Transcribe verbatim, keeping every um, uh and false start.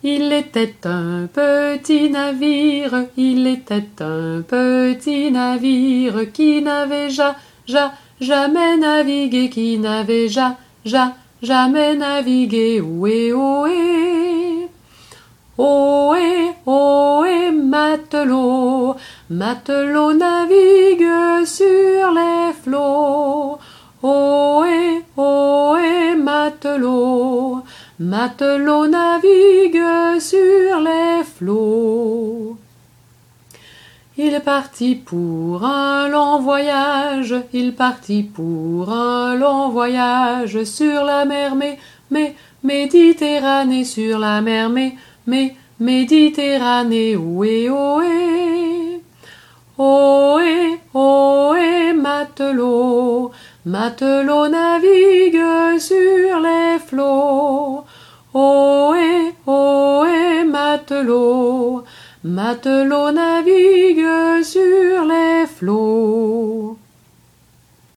Il était un petit navire, il était un petit navire qui n'avait ja, ja, jamais navigué, qui n'avait ja, ja, jamais navigué. Ohé, ohé, ohé, ohé, matelot, matelot navigue sur les flots. Ohé, ohé, matelot, matelot navigue sur les flots. Il partit pour un long voyage, il partit pour un long voyage sur la mer Mé, Mé, Méditerranée, sur la mer Mé, Mé, Méditerranée. Ohé, ohé, ohé, ohé, matelot, matelot navigue sur les flots. Ohé, ohé, matelot, matelot navigue sur les flots.